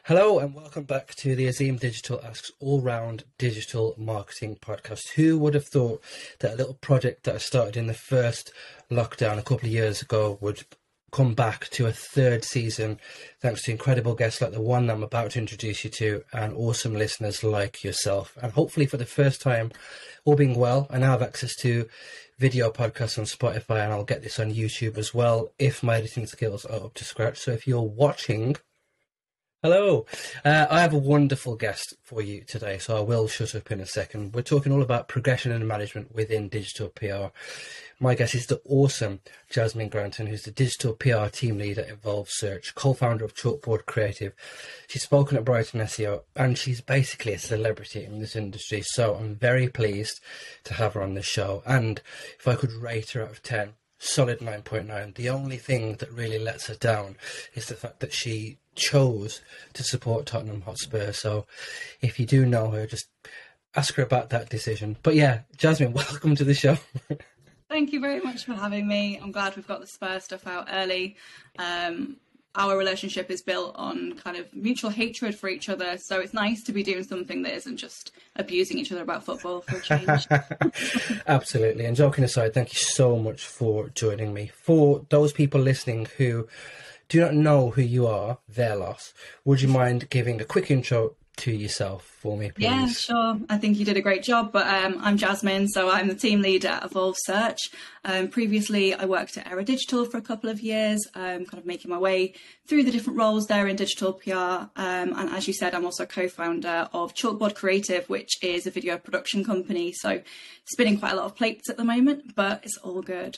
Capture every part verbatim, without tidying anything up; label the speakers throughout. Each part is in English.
Speaker 1: Hello and welcome back to the Azim Digital Asks all-round digital marketing podcast. Who would have thought that a little project that I started in the first lockdown a couple of years ago would come back to a third season, thanks to incredible guests like the one I'm about to introduce you to and awesome listeners like yourself. And hopefully for the first time, all being well, I now have access to video podcasts on Spotify, and I'll get this on YouTube as well if my editing skills are up to scratch. So if you're watching, hello, uh, I have a wonderful guest for you today, so I will shut up in a second. We're talking all about progression and management within digital P R. My guest is the awesome Jasmine Granton, who's the digital P R team leader at Evolve Search, co-founder of Chalkboard Creative. She's spoken at Brighton S E O, and she's basically a celebrity in this industry, so I'm very pleased to have her on the show. And if I could rate her out of ten, solid nine point nine. The only thing that really lets her down is the fact that she chose to support Tottenham Hotspur. So if you do know her, just ask her about that decision. But yeah, Jasmine, welcome to the show.
Speaker 2: Thank you very much for having me. I'm glad we've got the Spurs stuff out early. Um, our relationship is built on kind of mutual hatred for each other, so it's nice to be doing something that isn't just abusing each other about football for a change.
Speaker 1: Absolutely. And joking aside, thank you so much for joining me. For those people listening who do not know who you are, their loss, would you mind giving a quick intro to yourself for me, please?
Speaker 2: Yeah, sure. I think you did a great job, but um, I'm Jasmine, so I'm the team leader at Evolve Search. Um, previously, I worked at Era Digital for a couple of years, um, kind of making my way through the different roles there in digital P R. Um, and as you said, I'm also co-founder of Chalkboard Creative, which is a video production company. So spinning quite a lot of plates at the moment, but it's all good.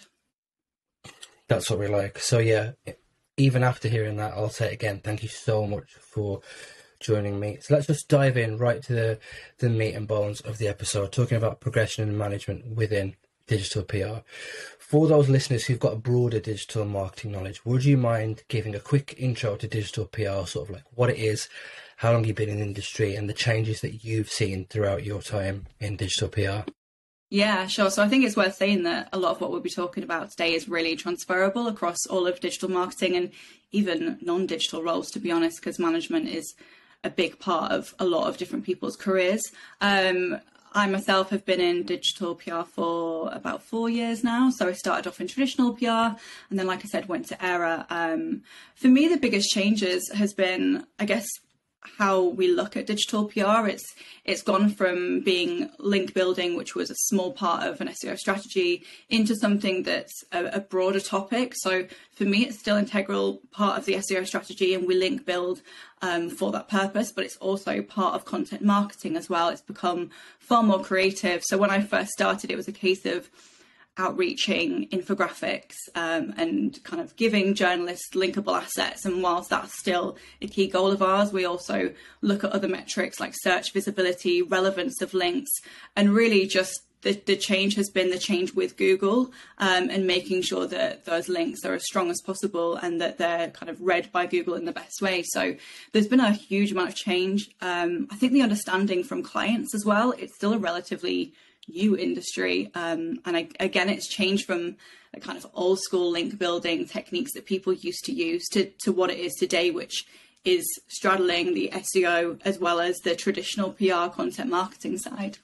Speaker 1: That's what we like. So yeah, even after hearing that, I'll say it again, thank you so much for joining me. So let's just dive in right to the, the meat and bones of the episode, talking about progression and management within digital P R. For those listeners who've got a broader digital marketing knowledge, would you mind giving a quick intro to digital P R, sort of like what it is, how long you've been in the industry, and the changes that you've seen throughout your time in digital P R?
Speaker 2: Yeah, sure. So I think it's worth saying that a lot of what we'll be talking about today is really transferable across all of digital marketing and even non-digital roles, to be honest, because management is a big part of a lot of different people's careers. Um, I myself have been in digital P R for about four years now. So I started off in traditional P R and then, like I said, went to Era. Um, for me, the biggest changes has been, I guess, how we look at digital P R. It's it's gone from being link building, which was a small part of an S E O strategy, into something that's a, a broader topic. So for me, it's still an integral part of the S E O strategy, and we link build um, for that purpose, but it's also part of content marketing as well. It's become far more creative. So when I first started, it was a case of outreaching infographics um, and kind of giving journalists linkable assets. And whilst that's still a key goal of ours, we also look at other metrics like search visibility, relevance of links, and really just the, the change has been the change with Google um, and making sure that those links are as strong as possible and that they're kind of read by Google in the best way. So there's been a huge amount of change. Um, I think the understanding from clients as well, it's still a relatively new industry, um, and I, again it's changed from the kind of old school link building techniques that people used to use to, to what it is today, which is straddling the S E O as well as the traditional P R content marketing side.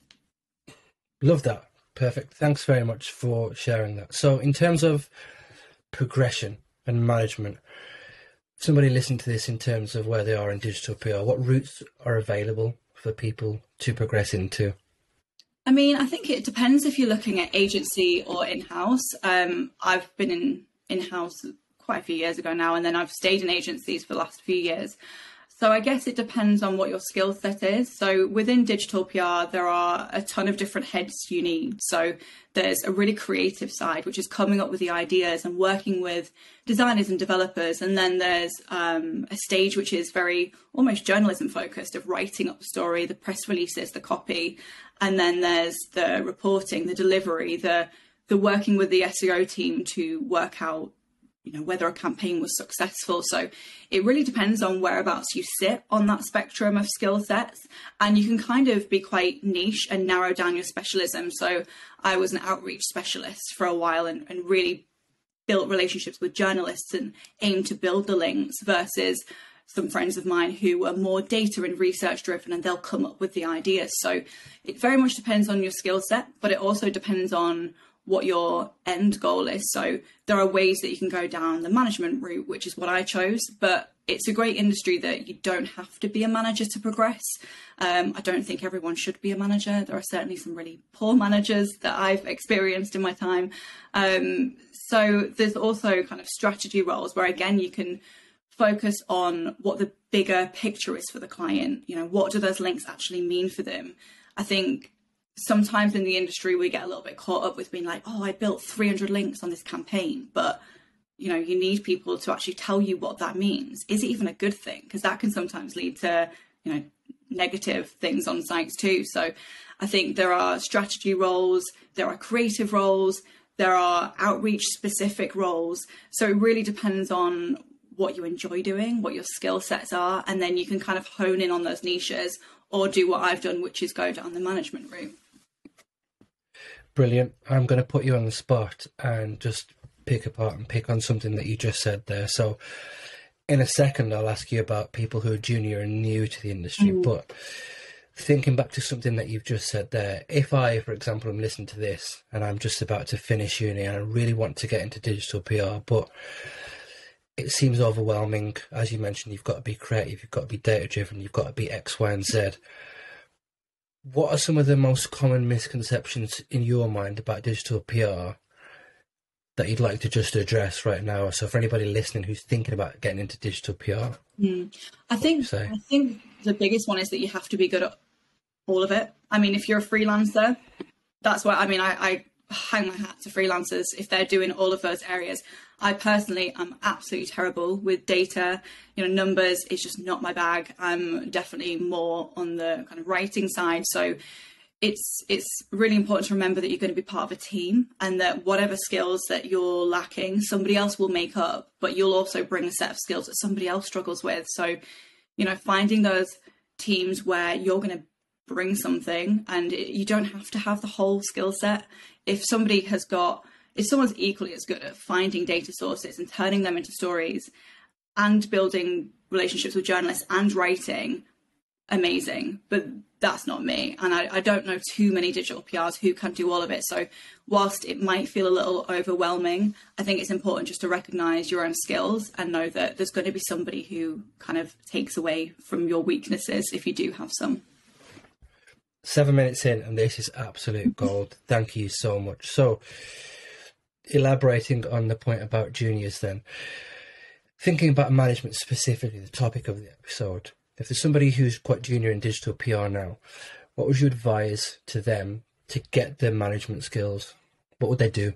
Speaker 1: Love that. Perfect. Thanks very much for sharing that. So in terms of progression and management, somebody listening to this in terms of where they are in digital P R, what routes are available for people to progress into?
Speaker 2: I mean, I think it depends if you're looking at agency or in-house. Um, I've been in in-house quite a few years ago now, and then I've stayed in agencies for the last few years. So I guess it depends on what your skill set is. So within digital P R, there are a ton of different heads you need. So there's a really creative side, which is coming up with the ideas and working with designers and developers. And then there's um, a stage which is very almost journalism focused, of writing up the story, the press releases, the copy. And then there's the reporting, the delivery, the the working with the S E O team to work out, you know, whether a campaign was successful. So it really depends on whereabouts you sit on that spectrum of skill sets, and you can kind of be quite niche and narrow down your specialism. So I was an outreach specialist for a while and, and really built relationships with journalists and aimed to build the links, versus some friends of mine who are more data and research driven, and they'll come up with the ideas. So it very much depends on your skill set, but it also depends on what your end goal is. So there are ways that you can go down the management route, which is what I chose, but it's a great industry that you don't have to be a manager to progress. Um, I don't think everyone should be a manager. There are certainly some really poor managers that I've experienced in my time. Um, so there's also kind of strategy roles where, again, you can focus on what the bigger picture is for the client. You know, what do those links actually mean for them? I think sometimes in the industry, we get a little bit caught up with being like, oh, I built three hundred links on this campaign, but you know, you need people to actually tell you what that means. Is it even a good thing? Because that can sometimes lead to, you know, negative things on sites too. So I think there are strategy roles, there are creative roles, there are outreach specific roles. So it really depends on what you enjoy doing, what your skill sets are, and then you can kind of hone in on those niches or do what I've done, which is go down the management route.
Speaker 1: Brilliant. I'm going to put you on the spot and just pick apart and pick on something that you just said there. So in a second, I'll ask you about people who are junior and new to the industry. Mm. But thinking back to something that you've just said there, if I, for example, am listening to this and I'm just about to finish uni and I really want to get into digital P R, but it seems overwhelming. As you mentioned, you've got to be creative, you've got to be data driven, you've got to be X, Y, and Z. What are some of the most common misconceptions in your mind about digital P R that you'd like to just address right now? So for anybody listening who's thinking about getting into digital P R.
Speaker 2: Mm. I think
Speaker 1: say?
Speaker 2: I think the biggest one is that you have to be good at all of it. I mean, if you're a freelancer, that's why, I mean, I, I hang my hat to freelancers if they're doing all of those areas. I personally am absolutely terrible with data. You know, numbers is just not my bag. I'm definitely more on the kind of writing side. So it's it's really important to remember that you're going to be part of a team and that whatever skills that you're lacking, somebody else will make up, but you'll also bring a set of skills that somebody else struggles with. So, you know, finding those teams where you're going to bring something and it, you don't have to have the whole skill set. If somebody has got, if someone's equally as good at finding data sources and turning them into stories and building relationships with journalists and writing, amazing. But that's not me. And I, I don't know too many digital P Rs who can do all of it. So whilst it might feel a little overwhelming, I think it's important just to recognize your own skills and know that there's going to be somebody who kind of takes away from your weaknesses if you do have some.
Speaker 1: Seven minutes in and this is absolute gold. Thank you so much. So elaborating on the point about juniors then, thinking about management specifically, the topic of the episode, if there's somebody who's quite junior in digital P R now, what would you advise to them to get their management skills? What would they do?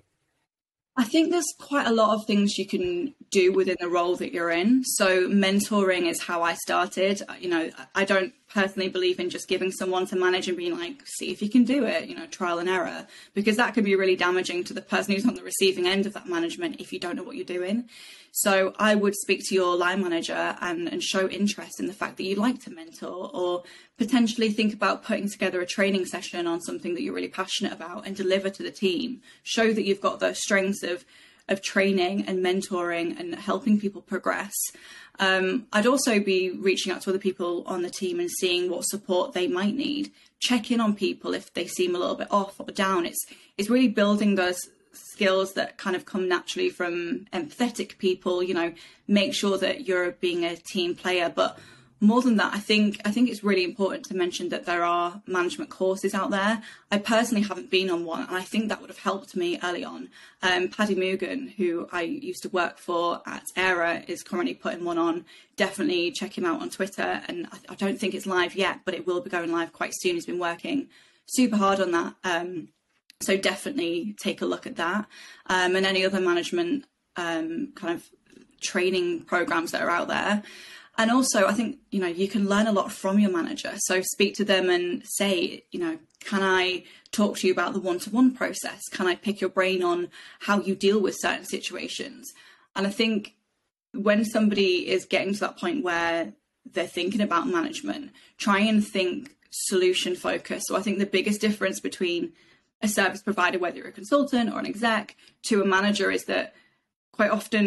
Speaker 2: I think there's quite a lot of things you can do within the role that you're in. So mentoring is how I started. You know, I don't personally believe in just giving someone to manage and being like, see if you can do it, you know, trial and error, because that can be really damaging to the person who's on the receiving end of that management if you don't know what you're doing. So I would speak to your line manager and, and show interest in the fact that you'd like to mentor, or potentially think about putting together a training session on something that you're really passionate about and deliver to the team. Show that you've got those strengths of of training and mentoring and helping people progress. Um, I'd also be reaching out to other people on the team and seeing what support they might need. Check in on people if they seem a little bit off or down. It's it's really building those skills that kind of come naturally from empathetic people. You know, make sure that you're being a team player, but more than that, I think I think it's really important to mention that there are management courses out there. I personally haven't been on one, and I think that would have helped me early on. Um, Paddy Mugan, who I used to work for at Era, is currently putting one on. Definitely check him out on Twitter, and I, I don't think it's live yet, but it will be going live quite soon. He's been working super hard on that. Um, so definitely take a look at that. Um, and any other management um, kind of training programs that are out there. And also, I think, you know, you can learn a lot from your manager. So speak to them and say, you know, can I talk to you about the one-to-one process? Can I pick your brain on how you deal with certain situations? And I think when somebody is getting to that point where they're thinking about management, try and think solution focused. So I think the biggest difference between a service provider, whether you're a consultant or an exec, to a manager is that quite often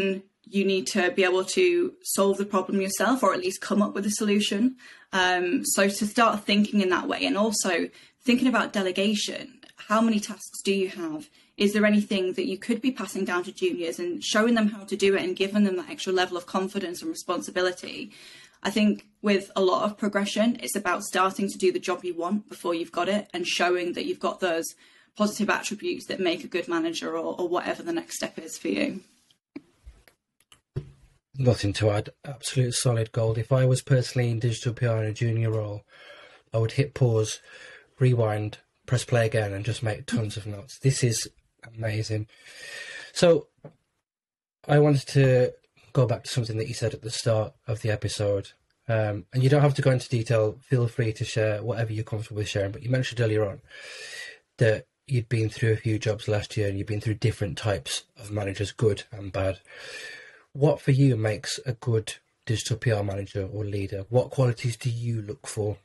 Speaker 2: you need to be able to solve the problem yourself, or at least come up with a solution. Um, so to start thinking in that way, and also thinking about delegation. How many tasks do you have? Is there anything that you could be passing down to juniors and showing them how to do it and giving them that extra level of confidence and responsibility? I think with a lot of progression, it's about starting to do the job you want before you've got it, and showing that you've got those positive attributes that make a good manager, or, or whatever the next step is for you.
Speaker 1: Nothing to add. Absolute solid gold. If I was personally in digital P R in a junior role, I would hit pause, rewind, press play again, and just make tons of notes. This is amazing. So I wanted to go back to something that you said at the start of the episode. Um, and you don't have to go into detail. Feel free to share whatever you're comfortable with sharing. But you mentioned earlier on that you'd been through a few jobs last year, and you've been through different types of managers, good and bad. What for you makes a good digital P R manager or leader? What qualities do you look for?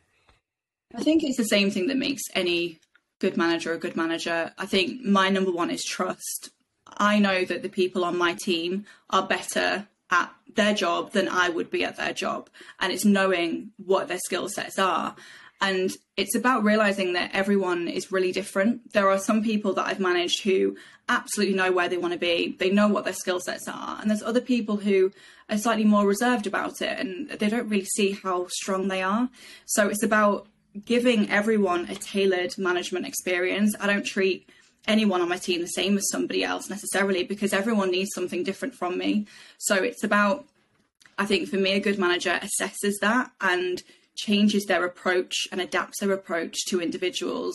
Speaker 2: I think it's the same thing that makes any good manager a good manager. I think my number one is trust. I know that the people on my team are better at their job than I would be at their job. And it's knowing what their skill sets are. And it's about realizing that everyone is really different. There are some people that I've managed who absolutely know where they want to be. They know what their skill sets are. And there's other people who are slightly more reserved about it, and they don't really see how strong they are. So it's about giving everyone a tailored management experience. I don't treat anyone on my team the same as somebody else necessarily, because everyone needs something different from me. So it's about, I think for me, a good manager assesses that and changes their approach and adapts their approach to individuals.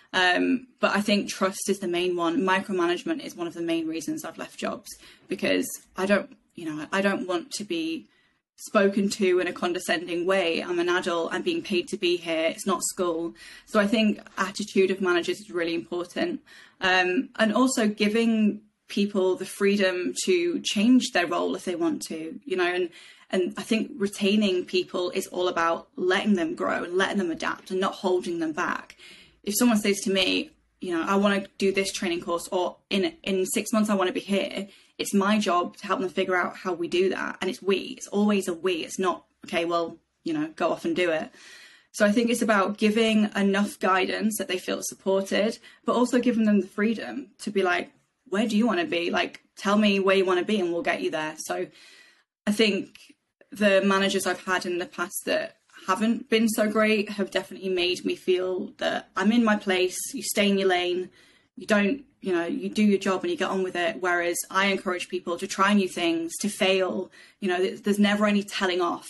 Speaker 2: Um, but I think trust is the main one. Micromanagement is one of the main reasons I've left jobs, because I don't, you know, I don't want to be spoken to in a condescending way. I'm an adult. I'm being paid to be here. It's not school. So I think attitude of managers is really important. Um, and also giving people the freedom to change their role if they want to, you know, and And I think retaining people is all about letting them grow and letting them adapt and not holding them back. If someone says to me, you know, I want to do this training course, or in in six months I want to be here, it's my job to help them figure out how we do that. And it's we. It's always a we. It's not, okay, well, you know, go off and do it. So I think it's about giving enough guidance that they feel supported, but also giving them the freedom to be like, where do you want to be? Like, tell me where you want to be and we'll get you there. So I think the managers I've had in the past that haven't been so great have definitely made me feel that I'm in my place. You stay in your lane. You don't, you know, you do your job and you get on with it. Whereas I encourage people to try new things, to fail. You know, there's never any telling off.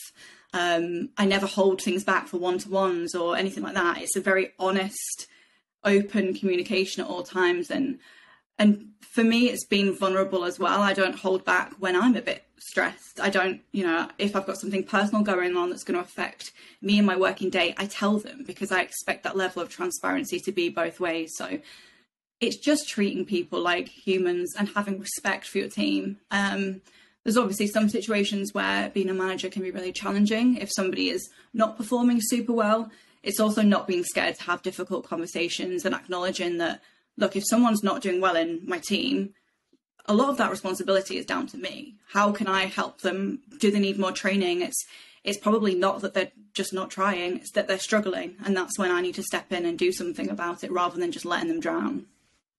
Speaker 2: Um, I never hold things back for one-to-ones or anything like that. It's a very honest, open communication at all times. And And for me, it's been vulnerable as well. I don't hold back when I'm a bit stressed. I don't, you know, if I've got something personal going on that's going to affect me and my working day, I tell them, because I expect that level of transparency to be both ways. So it's just treating people like humans and having respect for your team. Um, there's obviously some situations where being a manager can be really challenging. If somebody is not performing super well, it's also not being scared to have difficult conversations and acknowledging that, look, if someone's not doing well in my team, a lot of that responsibility is down to me. How can I help them? Do they need more training? It's it's probably not that they're just not trying, it's that they're struggling. And that's when I need to step in and do something about it rather than just letting them drown.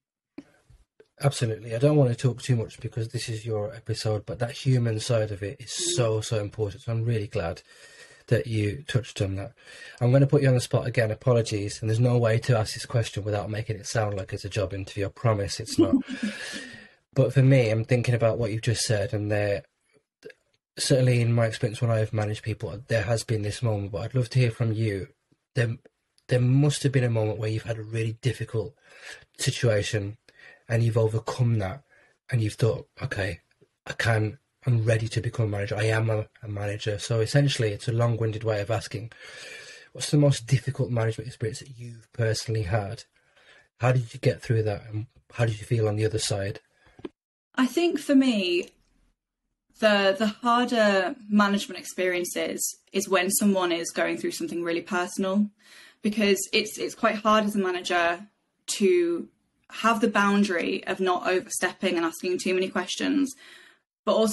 Speaker 1: Absolutely. I don't want to talk too much because this is your episode, but that human side of it is mm. so, so important. So I'm really glad that you touched on that. I'm going to put you on the spot again. Apologies. And there's no way to ask this question without making it sound like it's a job interview. I promise it's not. But for me, I'm thinking about what you've just said, and there, certainly in my experience when I've managed people, there has been this moment, but I'd love to hear from you. There, there must have been a moment where you've had a really difficult situation and you've overcome that and you've thought, okay, I can, I'm ready to become a manager. I am a, a manager. So essentially, it's a long-winded way of asking, what's the most difficult management experience that you've personally had? How did you get through that? And how did you feel on the other side?
Speaker 2: I think for me, the the harder management experiences is when someone is going through something really personal, because it's it's quite hard as a manager to have the boundary of not overstepping and asking too many questions, but also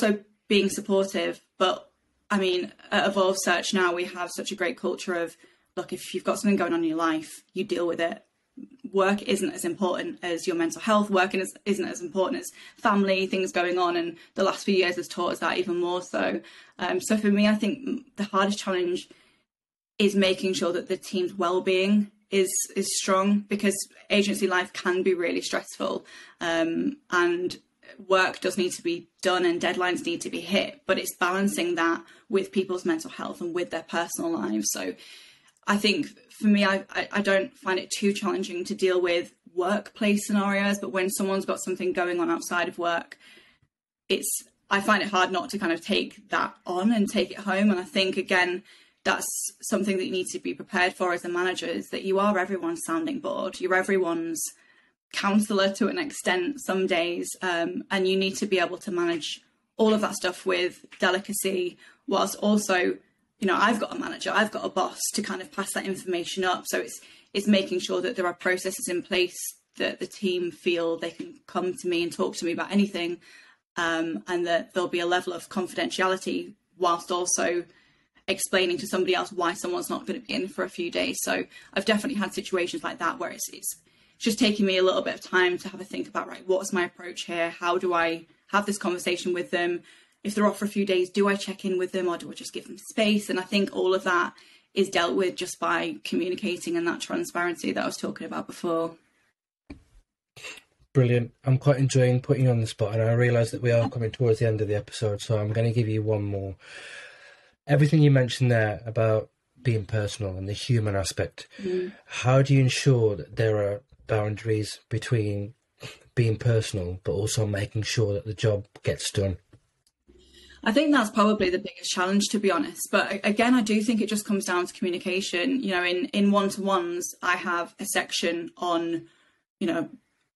Speaker 2: being supportive. But I mean, at Evolve Search now, we have such a great culture of, look, if you've got something going on in your life, you deal with it. Work isn't as important as your mental health. Work isn't as important as family, things going on. And the last few years has taught us that even more so. Um, so for me, I think the hardest challenge is making sure that the team's well-being is is strong, because agency life can be really stressful, um, and work does need to be done and deadlines need to be hit. But it's balancing that with people's mental health and with their personal lives. So I think for me, I, I, I don't find it too challenging to deal with workplace scenarios, but when someone's got something going on outside of work, it's I find it hard not to kind of take that on and take it home. And I think, again, that's something that you need to be prepared for as a manager, is that you are everyone's sounding board. You're everyone's counsellor to an extent some days, um, and you need to be able to manage all of that stuff with delicacy, whilst also, you know, I've got a manager, I've got a boss to kind of pass that information up. So it's it's making sure that there are processes in place that the team feel they can come to me and talk to me about anything, um, and that there'll be a level of confidentiality, whilst also explaining to somebody else why someone's not going to be in for a few days. So I've definitely had situations like that where it's, it's just taking me a little bit of time to have a think about, right, what's my approach here? How do I have this conversation with them? If they're off for a few days, do I check in with them, or do I just give them space? And I think all of that is dealt with just by communicating and that transparency that I was talking about before.
Speaker 1: Brilliant. I'm quite enjoying putting you on the spot, and I realise that we are coming towards the end of the episode, so I'm going to give you one more. Everything you mentioned there about being personal and the human aspect, mm. how do you ensure that there are boundaries between being personal but also making sure that the job gets done?
Speaker 2: I think that's probably the biggest challenge, to be honest. But again, I do think it just comes down to communication. You know, in, in one-to-ones, I have a section on, you know,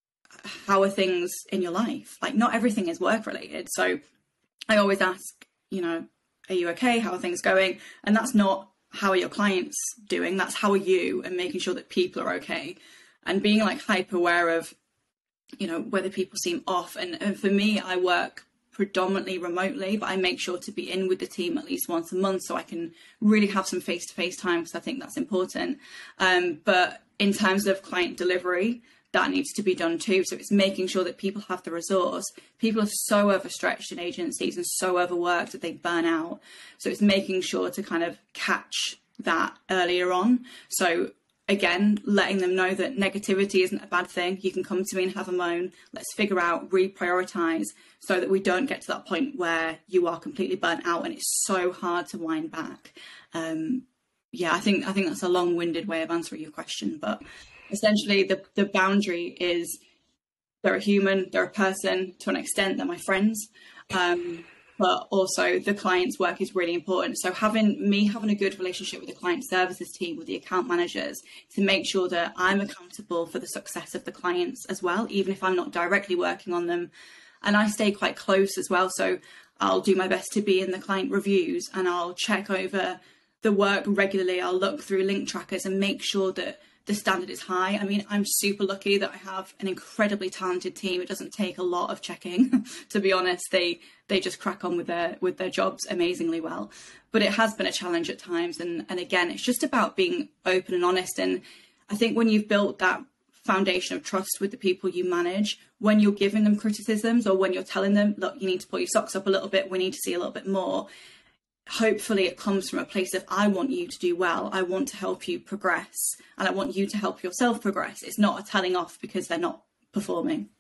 Speaker 2: how are things in your life? Like, not everything is work related. So I always ask, you know, are you okay? How are things going? And that's not how are your clients doing? That's how are you, and making sure that people are okay. And being like hyper aware of, you know, whether people seem off. And, and for me, I work predominantly remotely, but I make sure to be in with the team at least once a month so I can really have some face-to-face time, because I think that's important. Um, but in terms of client delivery, that needs to be done too. So it's making sure that people have the resource. People are so overstretched in agencies and so overworked that they burn out. So it's making sure to kind of catch that earlier on. So again, letting them know that negativity isn't a bad thing. You can come to me and have a moan. Let's figure out, reprioritize, so that we don't get to that point where you are completely burnt out and it's so hard to wind back. Um, yeah, I think I think that's a long-winded way of answering your question, but essentially the, the boundary is they're a human, they're a person, to an extent, they're my friends. Um, but also the client's work is really important. So having me having a good relationship with the client services team, with the account managers, to make sure that I'm accountable for the success of the clients as well, even if I'm not directly working on them. And I stay quite close as well. So I'll do my best to be in the client reviews, and I'll check over the work regularly. I'll look through link trackers and make sure that the standard is high. I mean, I'm super lucky that I have an incredibly talented team. It doesn't take a lot of checking, to be honest. They they just crack on with their with their jobs amazingly well. But it has been a challenge at times. And, and again, it's just about being open and honest. And I think when you've built that foundation of trust with the people you manage, when you're giving them criticisms, or when you're telling them, look, you need to pull your socks up a little bit, we need to see a little bit more, hopefully it comes from a place of, I want you to do well, I want to help you progress, and I want you to help yourself progress. It's not a telling off because they're not performing.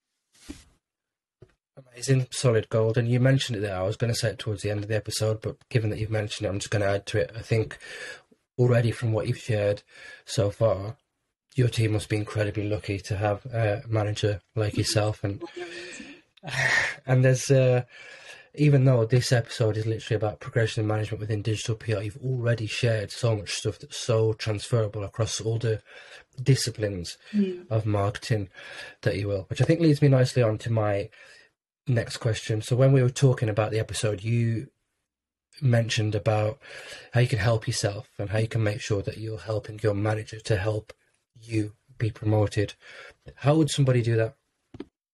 Speaker 1: Amazing, solid gold. And you mentioned it there. I was going to say it towards the end of the episode, but given that you've mentioned it, I'm just going to add to it. I think already from what you've shared so far, your team must be incredibly lucky to have a manager like yourself. And and there's uh, even though this episode is literally about progression and management within digital P R, you've already shared so much stuff that's so transferable across all the disciplines mm. of marketing that you will, which I think leads me nicely on to my next question. So when we were talking about the episode, you mentioned about how you can help yourself and how you can make sure that you're helping your manager to help you be promoted. How would somebody do that?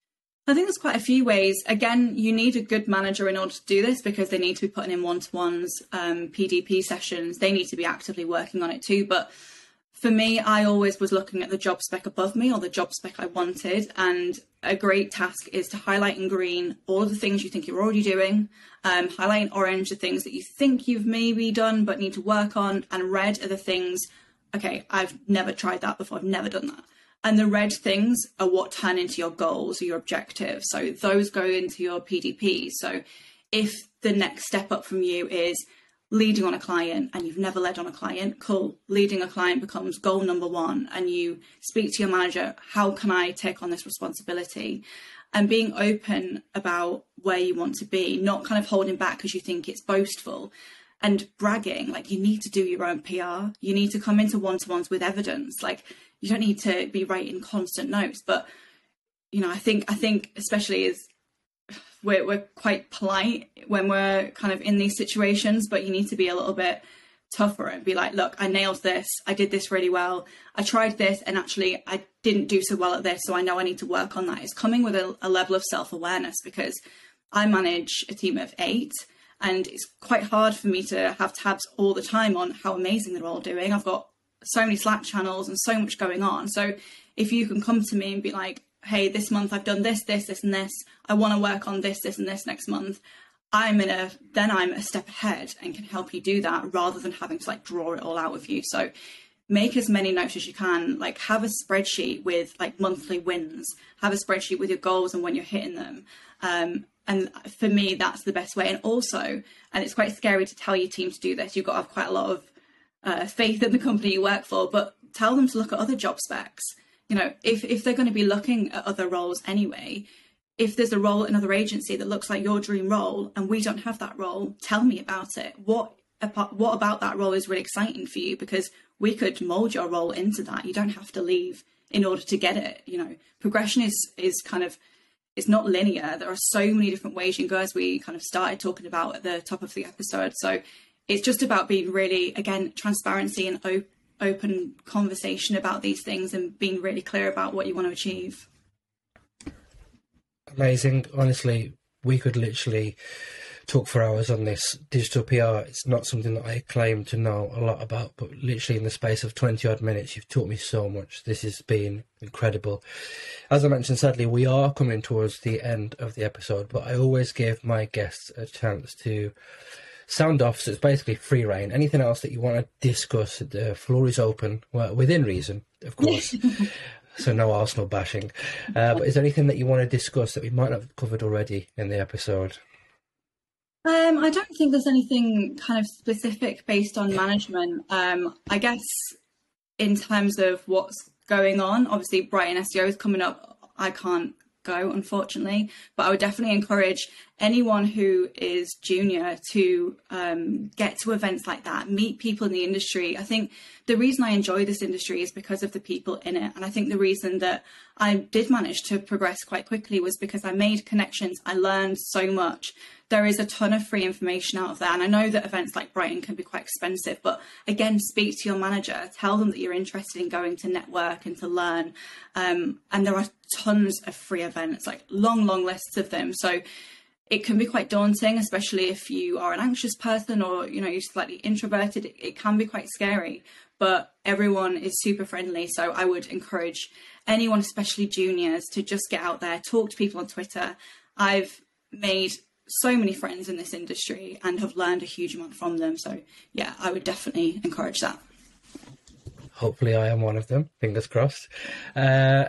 Speaker 2: I think there's quite a few ways. Again, you need a good manager in order to do this, because they need to be putting in one-to-ones, um, P D P sessions. They need to be actively working on it too. But for me, I always was looking at the job spec above me, or the job spec I wanted. And a great task is to highlight in green all of the things you think you're already doing, um, highlight in orange the things that you think you've maybe done but need to work on, and red are the things, okay, I've never tried that before, I've never done that. And the red things are what turn into your goals or your objectives. So those go into your P D P. So if the next step up from you is leading on a client and you've never led on a client, cool. Leading a client becomes goal number one, and you speak to your manager, how can I take on this responsibility? And being open about where you want to be, not kind of holding back because you think it's boastful. And bragging, like, you need to do your own P R. You need to come into one-to-ones with evidence. Like, you don't need to be writing constant notes. But, you know, I think, I think especially as we're, we're quite polite when we're kind of in these situations, but you need to be a little bit tougher and be like, look, I nailed this. I did this really well. I tried this and actually I didn't do so well at this. So I know I need to work on that. It's coming with a, a level of self-awareness, because I manage a team of eight. And it's quite hard for me to have tabs all the time on how amazing they're all doing. I've got so many Slack channels and so much going on. So if you can come to me and be like, hey, this month I've done this, this, this, and this, I want to work on this, this, and this next month, I'm in a, then I'm a step ahead and can help you do that, rather than having to like draw it all out of you. So make as many notes as you can, like have a spreadsheet with like monthly wins, have a spreadsheet with your goals and when you're hitting them. Um, And for me, that's the best way. And also, and it's quite scary to tell your team to do this, you've got to have quite a lot of uh, faith in the company you work for, but tell them to look at other job specs. You know, if, if they're going to be looking at other roles anyway, if there's a role in another agency that looks like your dream role and we don't have that role, tell me about it. What, what about that role is really exciting for you? Because we could mold your role into that. You don't have to leave in order to get it. You know, progression is, is kind of, it's not linear. There are so many different ways you can go, as we kind of started talking about at the top of the episode. So it's just about being really, again, transparency and op- open conversation about these things, and being really clear about what you want to achieve.
Speaker 1: Amazing. Honestly, we could literally talk for hours on this. Digital P R, it's not something that I claim to know a lot about, but literally in the space of twenty odd minutes, you've taught me so much. This has been incredible. As I mentioned, sadly, we are coming towards the end of the episode, but I always give my guests a chance to sound off. So it's basically free reign. Anything else that you want to discuss, the floor is open, well, within reason, of course. So no Arsenal bashing. Uh, but is there anything that you want to discuss that we might have covered already in the episode?
Speaker 2: Um, I don't think there's anything kind of specific based on management. Um, I guess in terms of what's going on, obviously Brighton S E O is coming up. I can't go, unfortunately, but I would definitely encourage anyone who is junior to um, get to events like that, meet people in the industry. I think the reason I enjoy this industry is because of the people in it. And I think the reason that I did manage to progress quite quickly was because I made connections. I learned so much. There is a ton of free information out of there. And I know that events like Brighton can be quite expensive, but again, speak to your manager, tell them that you're interested in going to network and to learn. Um, and there are tons of free events, like long, long lists of them. So it can be quite daunting, especially if you are an anxious person or, you know, you're slightly introverted. It, it can be quite scary, but everyone is super friendly. So I would encourage anyone, especially juniors, to just get out there, talk to people on Twitter. I've made so many friends in this industry and have learned a huge amount from them. So yeah, I would definitely encourage that.
Speaker 1: Hopefully I am one of them, fingers crossed. Uh,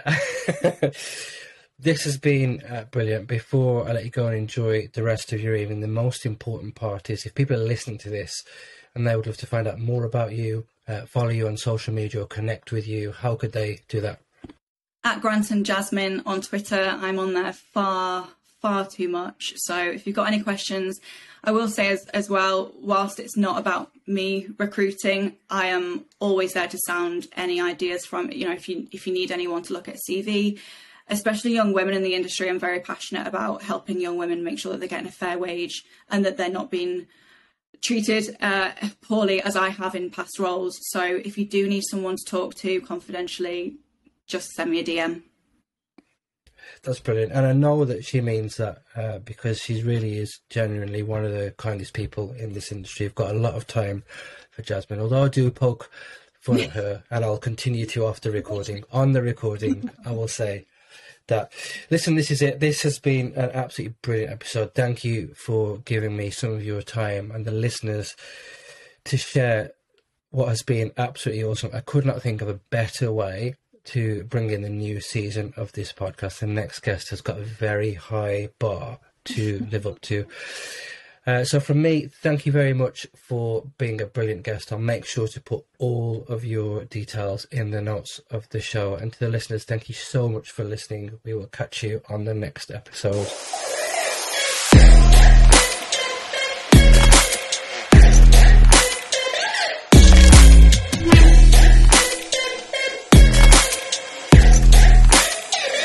Speaker 1: this has been uh, brilliant. Before I let you go and enjoy the rest of your evening, the most important part is if people are listening to this and they would love to find out more about you, uh, follow you on social media or connect with you, how could they do that?
Speaker 2: At Granton Jasmine on Twitter. I'm on there far far too much. So if you've got any questions, I will say as, as well, whilst it's not about me recruiting, I am always there to sound any ideas from, you know, if you if you need anyone to look at a C V, especially young women in the industry. I'm very passionate about helping young women make sure that they're getting a fair wage and that they're not being treated uh, poorly as I have in past roles. So if you do need someone to talk to confidentially, just send me a D M.
Speaker 1: That's brilliant. And I know that she means that uh, because she really is genuinely one of the kindest people in this industry. I've got a lot of time for Jasmine, although I do poke fun at her, and I'll continue to after recording. On the recording, I will say that, listen, this is it. This has been an absolutely brilliant episode. Thank you for giving me some of your time and the listeners to share what has been absolutely awesome. I could not think of a better way to bring in the new season of this podcast. The next guest has got a very high bar to live up to. Uh, so from me, thank you very much for being a brilliant guest. I'll make sure to put all of your details in the notes of the show. And to the listeners, thank you so much for listening. We will catch you on the next episode.